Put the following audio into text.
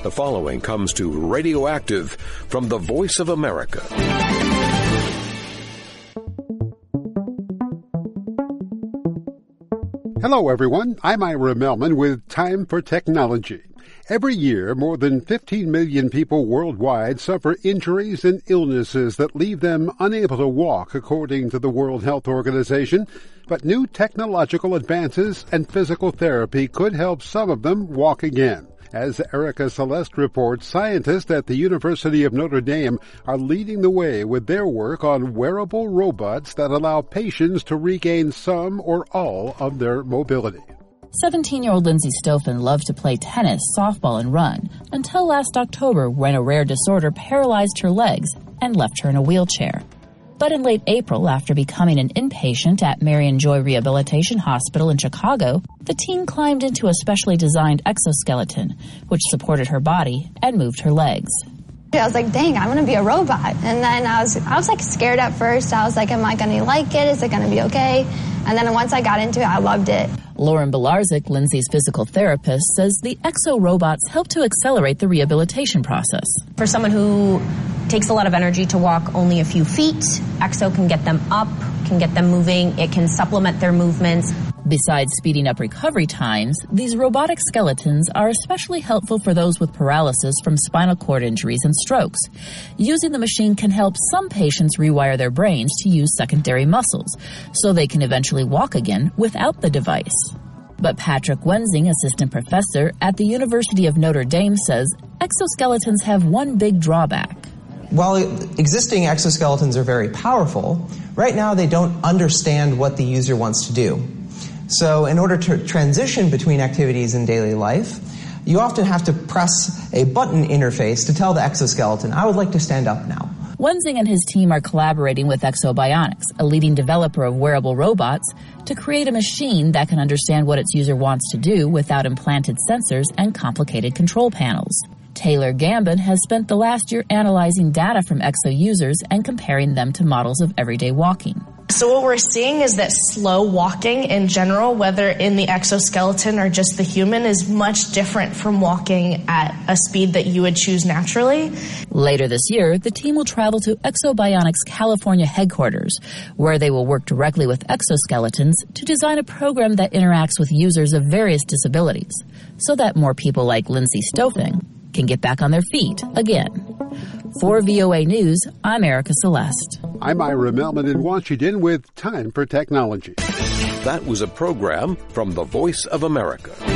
The following comes to Radioactive from the Voice of America. Hello, everyone. I'm Ira Melman with Time for Technology. Every year, more than 15 million people worldwide suffer injuries and illnesses that leave them unable to walk, according to the World Health Organization. But new technological advances and physical therapy could help some of them walk again. As Erica Celeste reports, scientists at the University of Notre Dame are leading the way with their work on wearable robots that allow patients to regain some or all of their mobility. 17-year-old Lindsay Stofan loved to play tennis, softball, and run until last October when a rare disorder paralyzed her legs and left her in a wheelchair. But in late April, after becoming an inpatient at Marion Joy Rehabilitation Hospital in Chicago, the teen climbed into a specially designed exoskeleton, which supported her body and moved her legs. I was like, dang, I'm going to be a robot. And then I was scared at first. I was like, am I going to like it? Is it going to be okay? And then once I got into it, I loved it. Lauren Belarzik, Lindsay's physical therapist, says the exo robots help to accelerate the rehabilitation process. For someone who takes a lot of energy to walk only a few feet, exo can get them up, can get them moving. It can supplement their movements. Besides speeding up recovery times, these robotic skeletons are especially helpful for those with paralysis from spinal cord injuries and strokes. Using the machine can help some patients rewire their brains to use secondary muscles, so they can eventually walk again without the device. But Patrick Wensing, assistant professor at the University of Notre Dame, says exoskeletons have one big drawback. While existing exoskeletons are very powerful, right now they don't understand what the user wants to do. So in order to transition between activities in daily life, you often have to press a button interface to tell the exoskeleton, I would like to stand up now. Wensing and his team are collaborating with Exobionics, a leading developer of wearable robots, to create a machine that can understand what its user wants to do without implanted sensors and complicated control panels. Taylor Gambin has spent the last year analyzing data from exo users and comparing them to models of everyday walking. So what we're seeing is that slow walking in general, whether in the exoskeleton or just the human, is much different from walking at a speed that you would choose naturally. Later this year, the team will travel to Exobionics' California headquarters, where they will work directly with exoskeletons to design a program that interacts with users of various disabilities, so that more people like Lindsay Stofan can get back on their feet again. For VOA News, I'm Erica Celeste. I'm Ira Melman in Washington with Time for Technology. That was a program from the Voice of America.